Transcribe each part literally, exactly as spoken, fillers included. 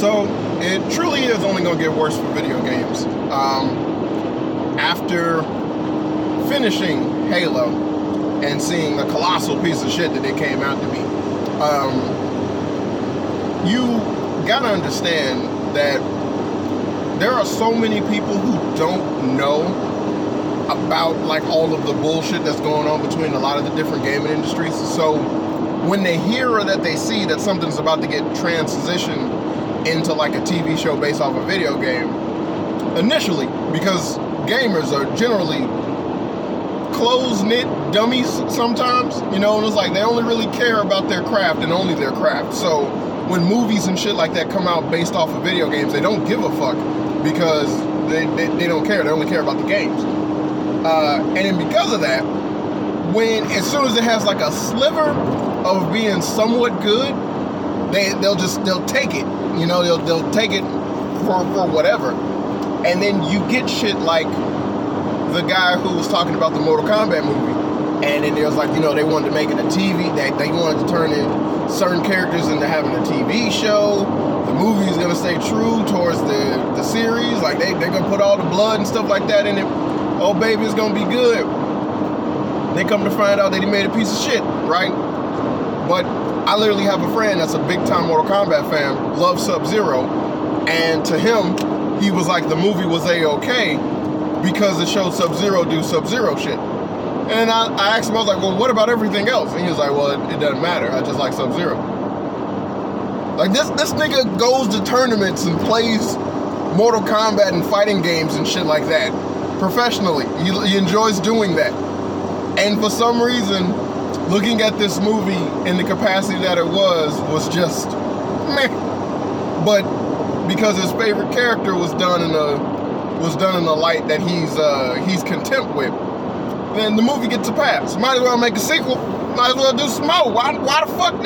So it truly is only going to get worse for video games. Um, after finishing Halo and seeing the colossal piece of shit that it came out to be, um, you gotta understand that there are so many people who don't know about like all of the bullshit that's going on between a lot of the different gaming industries. So when they hear or that they see that something's about to get transitioned into like a T V show based off a video game, initially, because gamers are generally close-knit dummies sometimes, you know, and it's like they only really care about their craft and only their craft. So when movies and shit like that come out based off of video games, they don't give a fuck because they, they, they don't care. They only care about the games. Uh, and then because of that, when as soon as it has like a sliver of being somewhat good, they they'll just they'll take it, you know, they'll they'll take it for for whatever, and then you get shit like the guy who was talking about the Mortal Kombat movie, and then it was like, you know, they wanted to make it a T V, they they wanted to turn in certain characters into having a T V show. The movie is gonna stay true towards the the series, like they they're gonna put all the blood and stuff like that in it. Oh baby, it's gonna be good. They come to find out that he made a piece of shit, right? But I literally have a friend that's a big time Mortal Kombat fan, loves Sub-Zero, and to him, he was like, the movie was A-okay because it showed Sub-Zero do Sub-Zero shit. And I, I asked him, I was like, well, what about everything else? And he was like, well, it, it doesn't matter, I just like Sub-Zero. Like, this, this nigga goes to tournaments and plays Mortal Kombat and fighting games and shit like that professionally. He, he enjoys doing that. And for some reason, looking at this movie in the capacity that it was, was just meh. But because his favorite character was done in a was done in a light that he's uh, he's content with, then the movie gets a pass. Might as well make a sequel. Might as well do some more. Why, why the fuck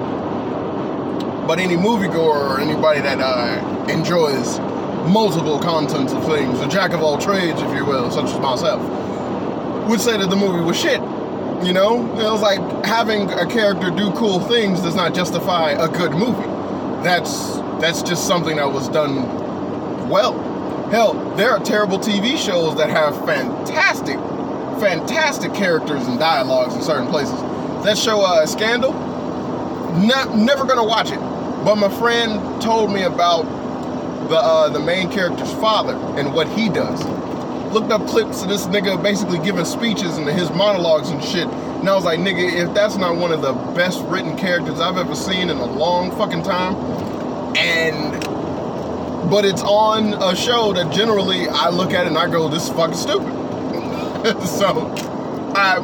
not? But any moviegoer or anybody that uh, enjoys multiple contents of things, a jack of all trades, if you will, such as myself, would say that the movie was shit. You know, it was like having a character do cool things does not justify a good movie. That's that's just something that was done well. Hell, there are terrible T V shows that have fantastic, fantastic characters and dialogues in certain places. That show, uh, Scandal, not never gonna watch it. But my friend told me about the uh, the main character's father and what he does. Looked up clips of this nigga basically giving speeches and his monologues and shit. And I was like, nigga, if that's not one of the best written characters I've ever seen in a long fucking time, and, but it's on a show that generally I look at it and I go, this is fucking stupid. So, I,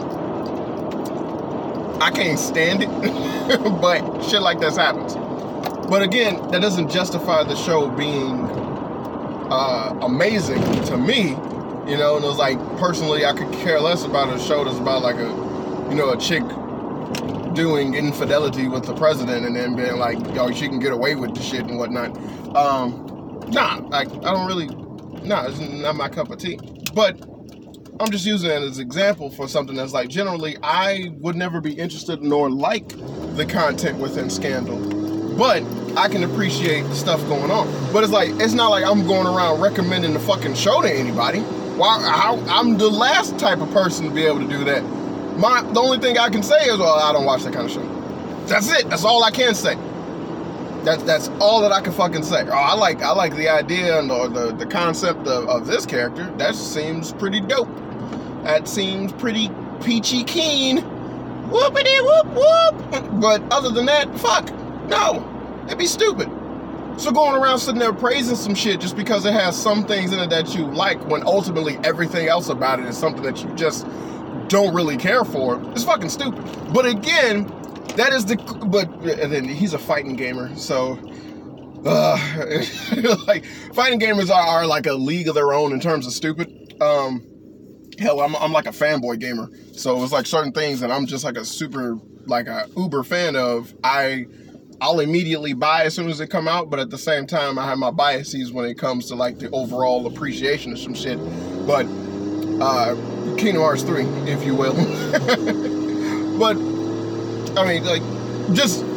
I can't stand it, but shit like this happens. But again, that doesn't justify the show being uh, amazing to me. You know, and it was like, personally, I could care less about a show that's about like a, you know, a chick doing infidelity with the president and then being like, yo, she can get away with the shit and whatnot. Um, nah, like, I don't really, nah, it's not my cup of tea. But I'm just using it as an example for something that's like, generally, I would never be interested nor like the content within Scandal. But I can appreciate the stuff going on. But it's like, it's not like I'm going around recommending the fucking show to anybody. Why? How, I'm the last type of person to be able to do that. My the only thing I can say is, well, I don't watch that kind of show. That's it. That's all I can say. That's that's all that I can fucking say. Oh, I like I like the idea and the the, the concept of, of this character. That seems pretty dope. That seems pretty peachy keen. Whoopity whoop whoop. But other than that, fuck no. It'd be stupid. So going around sitting there praising some shit just because it has some things in it that you like, when ultimately everything else about it is something that you just don't really care for, is fucking stupid. But again, that is the, but and then he's a fighting gamer, so uh, like fighting gamers are, are like a league of their own in terms of stupid. Um, hell, I'm I'm like a fanboy gamer, so it's like certain things that I'm just like a super like a uber fan of. I I'll immediately buy as soon as they come out, but at the same time, I have my biases when it comes to like the overall appreciation of some shit. But uh, Kingdom Hearts three, if you will. But I mean, like, just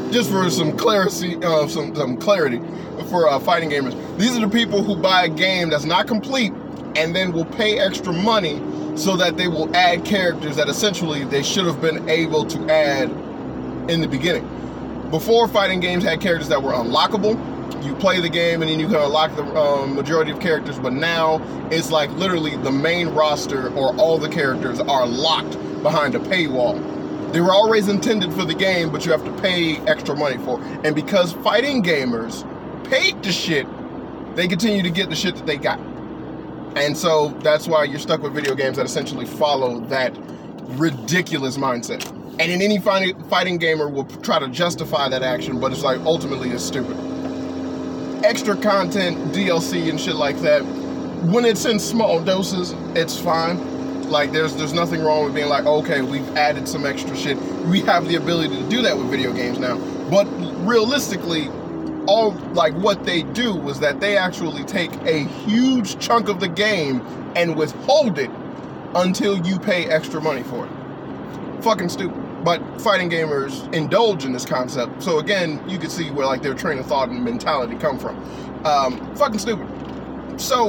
just for some clarity, uh, some some clarity for uh, fighting gamers. These are the people who buy a game that's not complete and then will pay extra money so that they will add characters that essentially they should have been able to add in the beginning. Before, fighting games had characters that were unlockable. You play the game and then you can unlock the um, majority of characters, but now it's like literally the main roster or all the characters are locked behind a paywall. They were always intended for the game, but you have to pay extra money for it. And because fighting gamers paid the shit, they continue to get the shit that they got. And so that's why you're stuck with video games that essentially follow that ridiculous mindset. And in any fighting, fighting gamer will try to justify that action, but it's like ultimately it's stupid. Extra content, D L C and shit like that, when it's in small doses, it's fine. Like there's there's nothing wrong with being like, okay, we've added some extra shit. We have the ability to do that with video games now. But realistically, all like what they do was that they actually take a huge chunk of the game and withhold it until you pay extra money for it. Fucking stupid. But fighting gamers indulge in this concept. So again, you can see where like their train of thought and mentality come from. Um, fucking stupid. So,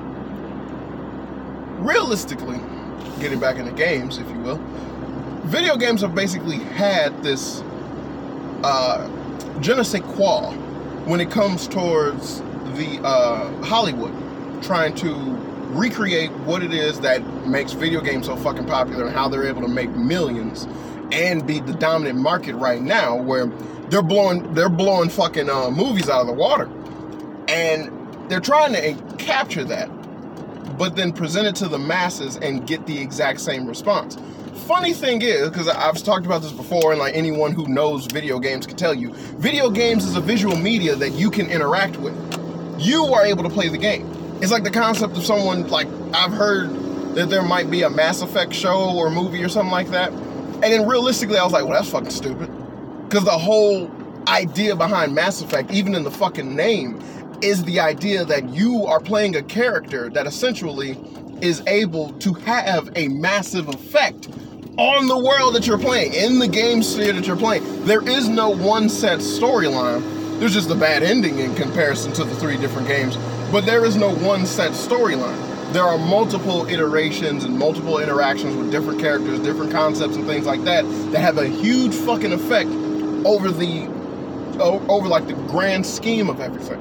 realistically, getting back into games, if you will, video games have basically had this uh, je ne sais quoi when it comes towards the uh, Hollywood trying to recreate what it is that makes video games so fucking popular and how they're able to make millions and be the dominant market right now, where they're blowing they're blowing fucking uh, movies out of the water, and they're trying to capture that, but then present it to the masses and get the exact same response. Funny thing is, because I've talked about this before, and like anyone who knows video games can tell you, video games is a visual media that you can interact with. You are able to play the game. It's like the concept of someone, like I've heard that there might be a Mass Effect show or movie or something like that. And then realistically, I was like, well, that's fucking stupid. Because the whole idea behind Mass Effect, even in the fucking name, is the idea that you are playing a character that essentially is able to have a massive effect on the world that you're playing, in the game sphere that you're playing. There is no one set storyline. There's just a bad ending in comparison to the three different games. But there is no one set storyline. There are multiple iterations and multiple interactions with different characters, different concepts and things like that, that have a huge fucking effect over the, over like the grand scheme of everything.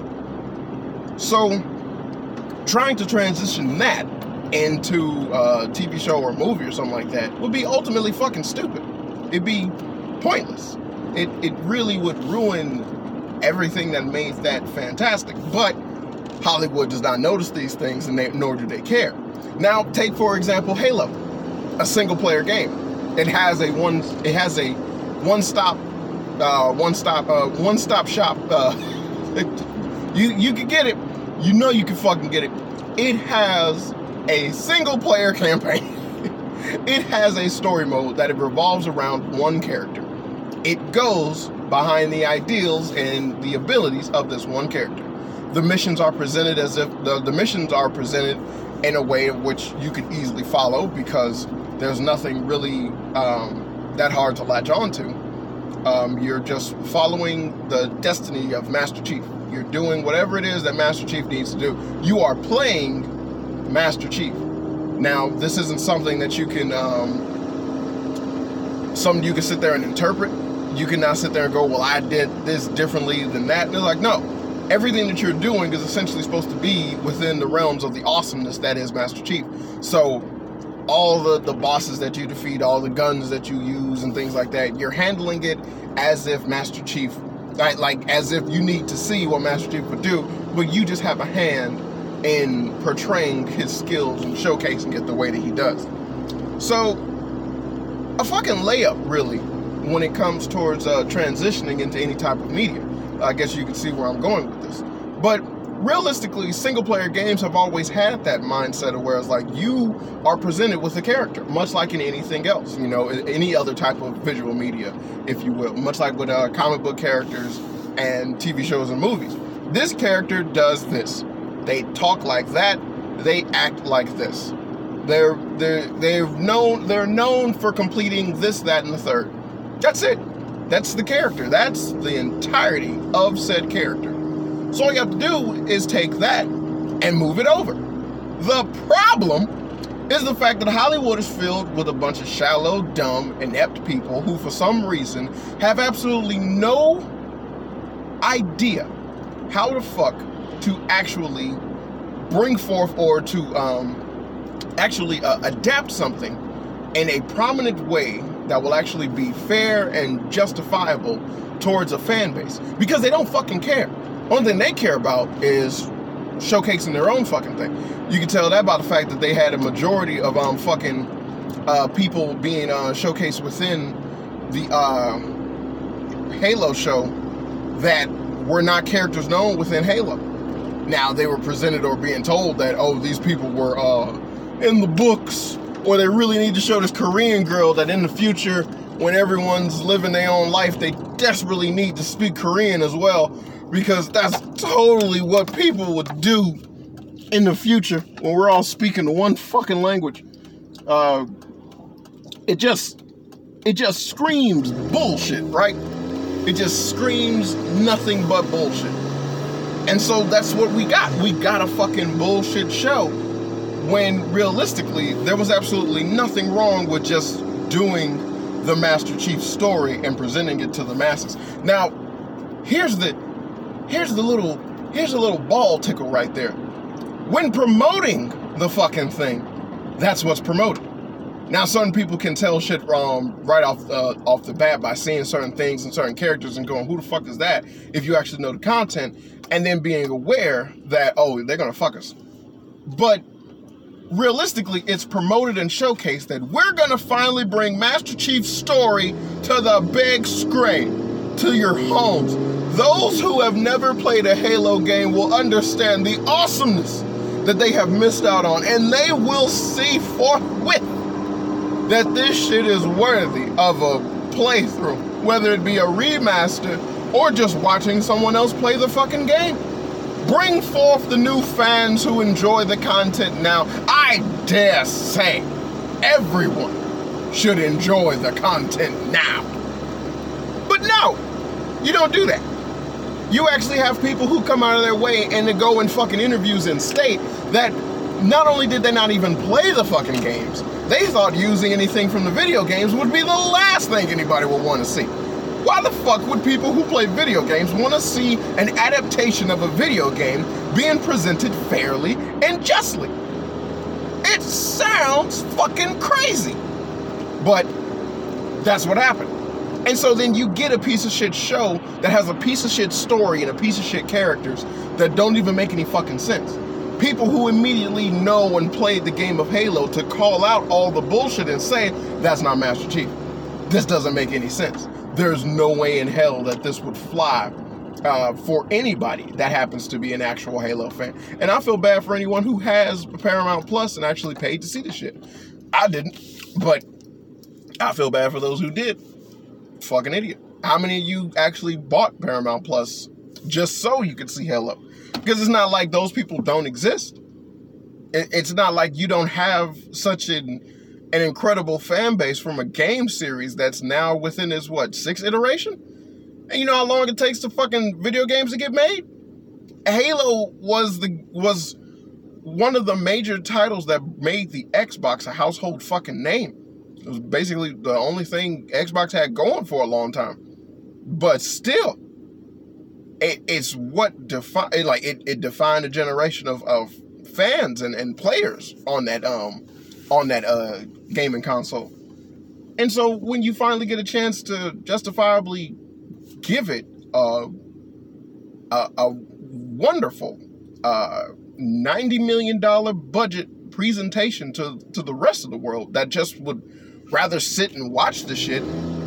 So, trying to transition that into a T V show or movie or something like that would be ultimately fucking stupid. It'd be pointless. It, it really would ruin everything that made that fantastic. But Hollywood does not notice these things, and they, nor do they care. Now, take for example Halo, a single-player game. It has a one. It has a one-stop, uh, one-stop, uh, one-stop shop. Uh, it, you you can get it. You know you can fucking get it. It has a single-player campaign. It has a story mode that it revolves around one character. It goes behind the ideals and the abilities of this one character. The missions are presented as if the, the missions are presented in a way of which you could easily follow, because there's nothing really um, that hard to latch on to. Um, you're just following the destiny of Master Chief. You're doing whatever it is that Master Chief needs to do. You are playing Master Chief. Now, this isn't something that you can, um, something you can sit there and interpret. You can not sit there and go, well, I did this differently than that. And they're like, no. Everything that you're doing is essentially supposed to be within the realms of the awesomeness that is Master Chief. So all the, the bosses that you defeat, all the guns that you use and things like that, you're handling it as if Master Chief, like, like as if you need to see what Master Chief would do, but you just have a hand in portraying his skills and showcasing it the way that he does. So a fucking layup, really, when it comes towards uh, transitioning into any type of media. I guess you can see where I'm going with this. But realistically, single-player games have always had that mindset of where it's like you are presented with a character, much like in anything else, you know, any other type of visual media, if you will, much like with uh, comic book characters and T V shows and movies. This character does this. They talk like that. They act like this. They're they're they're known they're known for completing this, that, and the third. That's it. That's the character. That's the entirety of said character. So all you have to do is take that and move it over. The problem is the fact that Hollywood is filled with a bunch of shallow, dumb, inept people who for some reason have absolutely no idea how the fuck to actually bring forth or to um, actually uh, adapt something in a prominent way that will actually be fair and justifiable towards a fan base. Because they don't fucking care. Only thing they care about is showcasing their own fucking thing. You can tell that about the fact that they had a majority of um fucking uh, people being uh, showcased within the uh, Halo show that were not characters known within Halo. Now, they were presented or being told that, oh, these people were uh, in the books, or they really need to show this Korean girl that in the future, when everyone's living their own life, they desperately need to speak Korean as well, because that's totally what people would do in the future when we're all speaking one fucking language. Uh, it just, it just screams bullshit, right? It just screams nothing but bullshit. And so that's what we got. We got a fucking bullshit show when realistically there was absolutely nothing wrong with just doing the Master Chief story and presenting it to the masses. Now, here's the here's the little here's a little ball tickle right there. When promoting the fucking thing, that's what's promoted. Now, certain people can tell shit um, right off uh, off the bat by seeing certain things and certain characters and going, who the fuck is that? If you actually know the content, and then being aware that, oh, they're gonna fuck us. But realistically, it's promoted and showcased that we're gonna finally bring Master Chief's story to the big screen, to your homes. Those who have never played a Halo game will understand the awesomeness that they have missed out on, and they will see forthwith that this shit is worthy of a playthrough, whether it be a remaster or just watching someone else play the fucking game. Bring forth the new fans who enjoy the content now. I dare say everyone should enjoy the content now. But no, you don't do that. You actually have people who come out of their way and to go in fucking interviews and state that not only did they not even play the fucking games, they thought using anything from the video games would be the last thing anybody would want to see. Why the fuck would people who play video games want to see an adaptation of a video game being presented fairly and justly? It sounds fucking crazy. But that's what happened. And so then you get a piece of shit show that has a piece of shit story and a piece of shit characters that don't even make any fucking sense. People who immediately know and played the game of Halo to call out all the bullshit and say, that's not Master Chief. This doesn't make any sense. There's no way in hell that this would fly uh, for anybody that happens to be an actual Halo fan. And I feel bad for anyone who has Paramount Plus and actually paid to see the shit. I didn't, but I feel bad for those who did. Fucking idiot. How many of you actually bought Paramount Plus just so you could see Halo? Because it's not like those people don't exist. It's not like you don't have such an, an incredible fan base from a game series that's now within its, what, sixth iteration? And you know how long it takes to fucking video games to get made? Halo was the was one of the major titles that made the Xbox a household fucking name. It was basically the only thing Xbox had going for a long time. But still, it, it's what defi- it, like it, it defined a generation of, of fans and, and players on that um on that uh gaming console. And so when you finally get a chance to justifiably give it uh, a, a wonderful uh, ninety million dollars budget presentation to, to the rest of the world that just would rather sit and watch the shit,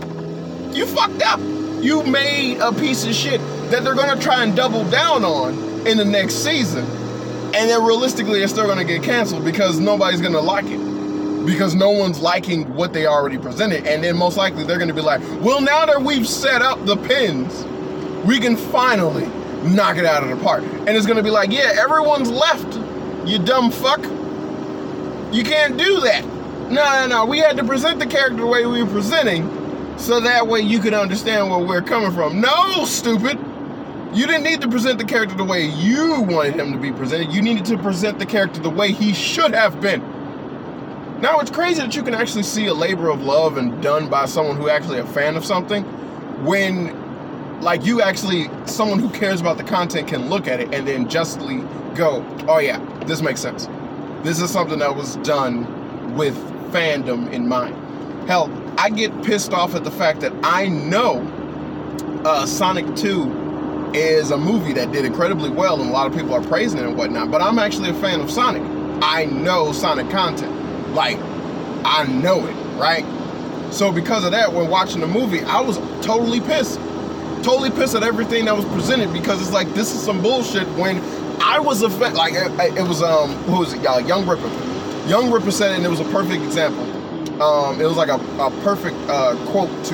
you fucked up. You made a piece of shit that they're going to try and double down on in the next season. And then realistically, it's still going to get canceled because nobody's going to like it. Because no one's liking what they already presented. And then most likely they're going to be like, well, now that we've set up the pins, we can finally knock it out of the park. And it's going to be like, yeah, everyone's left, you dumb fuck. You can't do that. No, no, no. We had to present the character the way we were presenting. so that way you can understand where we're coming from. No, stupid. You didn't need to present the character the way you wanted him to be presented. You needed to present the character the way he should have been. Now, it's crazy that you can actually see a labor of love and done by someone who actually a fan of something when, like, you actually, someone who cares about the content can look at it and then justly go, oh yeah, this makes sense. This is something that was done with fandom in mind. Hell, I get pissed off at the fact that I know uh, Sonic two is a movie that did incredibly well and a lot of people are praising it and whatnot, but I'm actually a fan of Sonic. I know Sonic content. Like, I know it, right? So because of that, when watching the movie, I was totally pissed. Totally pissed at everything that was presented because it's like, this is some bullshit when I was a fan. Like, it, it was, um, who was it, y'all? Young Ripper. Young Ripper said it and it was a perfect example. Um, it was like a, a perfect uh, quote to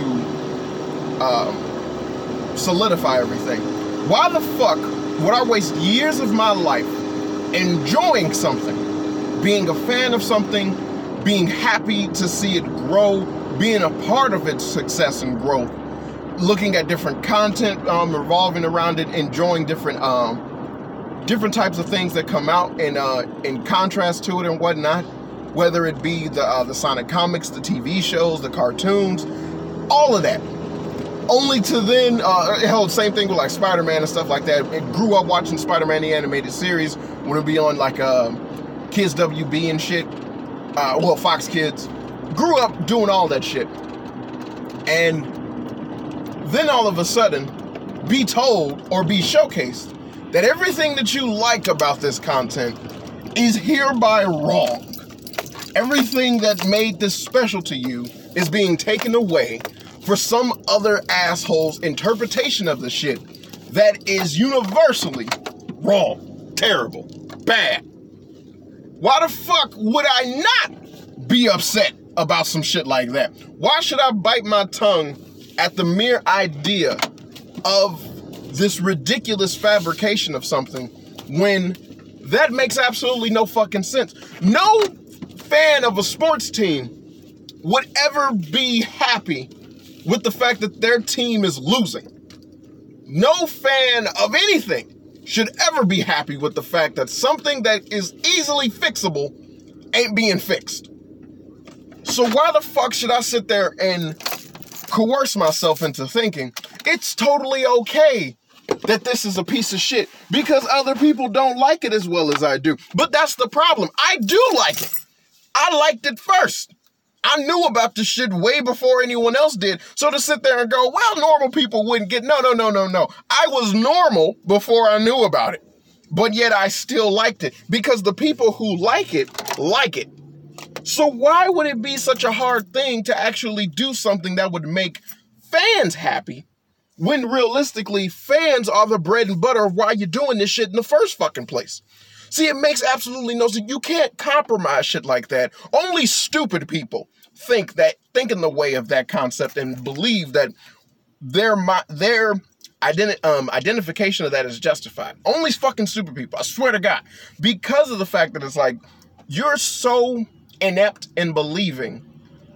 um, solidify everything. Why the fuck would I waste years of my life enjoying something, being a fan of something, being happy to see it grow, being a part of its success and growth, looking at different content um, revolving around it, enjoying different um, different types of things that come out in uh, in contrast to it and whatnot, whether it be the uh, the Sonic comics, the T V shows, the cartoons, all of that. Only to then, uh, hell, same thing with like Spider-Man and stuff like that. It grew up watching Spider-Man the animated series when it would be on like uh, Kids W B and shit. Uh, well, Fox Kids. Grew up doing all that shit. And then all of a sudden, be told or be showcased that everything that you like about this content is hereby wrong. Everything that made this special to you is being taken away for some other asshole's interpretation of the shit that is universally wrong, terrible, bad. Why the fuck would I not be upset about some shit like that? Why should I bite my tongue at the mere idea of this ridiculous fabrication of something when that makes absolutely no fucking sense? No fan of a sports team would ever be happy with the fact that their team is losing. No fan of anything should ever be happy with the fact that something that is easily fixable ain't being fixed. So why the fuck should I sit there and coerce myself into thinking it's totally okay that this is a piece of shit because other people don't like it as well as I do? But that's the problem. I do like it. I liked it first. I knew about this shit way before anyone else did. So to sit there and go, well, normal people wouldn't get, no, no, no, no, no. I was normal before I knew about it. But yet I still liked it because the people who like it, like it. So why would it be such a hard thing to actually do something that would make fans happy when realistically fans are the bread and butter of why you're doing this shit in the first fucking place? See, it makes absolutely no sense. You can't compromise shit like that. Only stupid people think that, think in the way of that concept and believe that their their identi- um, identification of that is justified. Only fucking stupid people, I swear to God. Because of the fact that it's like, you're so inept in believing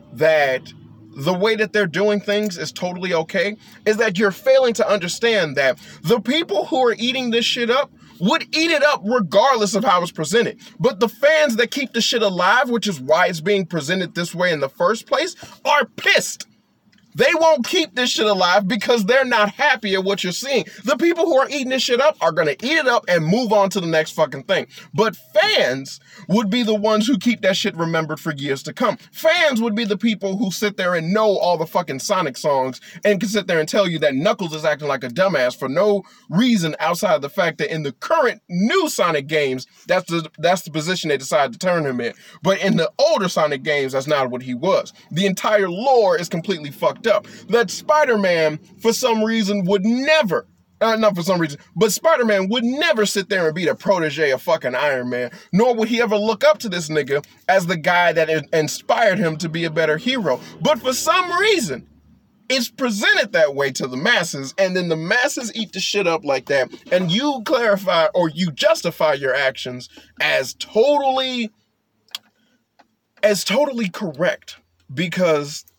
that the way that they're doing things is totally okay, is that you're failing to understand that the people who are eating this shit up would eat it up regardless of how it's presented. But the fans that keep the shit alive, which is why it's being presented this way in the first place, are pissed. They won't keep this shit alive because they're not happy at what you're seeing. The people who are eating this shit up are going to eat it up and move on to the next fucking thing. But fans would be the ones who keep that shit remembered for years to come. Fans would be the people who sit there and know all the fucking Sonic songs and can sit there and tell you that Knuckles is acting like a dumbass for no reason outside of the fact that in the current new Sonic games, that's the, that's the position they decided to turn him in. But in the older Sonic games, that's not what he was. The entire lore is completely fucked up. That Spider-Man, for some reason, would never, uh, not for some reason, but Spider-Man would never sit there and be the protege of fucking Iron Man, nor would he ever look up to this nigga as the guy that in- inspired him to be a better hero. But for some reason, it's presented that way to the masses, and then the masses eat the shit up like that, and you clarify or you justify your actions as totally, as totally correct, because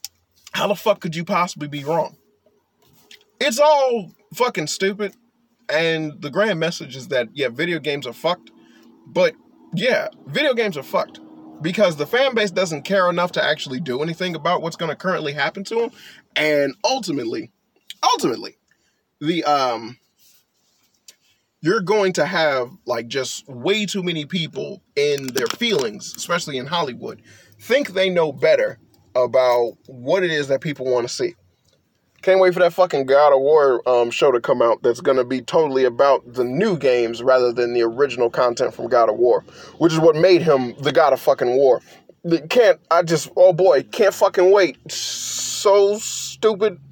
How the fuck could you possibly be wrong? It's all fucking stupid. And the grand message is that, yeah, video games are fucked. But, yeah, video games are fucked. Because the fan base doesn't care enough to actually do anything about what's going to currently happen to them. And ultimately, ultimately, the, um... you're going to have, like, just way too many people in their feelings, especially in Hollywood, think they know better about what it is that people want to see. Can't wait for that fucking God of War um, show to come out that's going to be totally about the new games rather than the original content from God of War, which is what made him the God of fucking War. Can't, I just, oh boy, can't fucking wait. So stupid.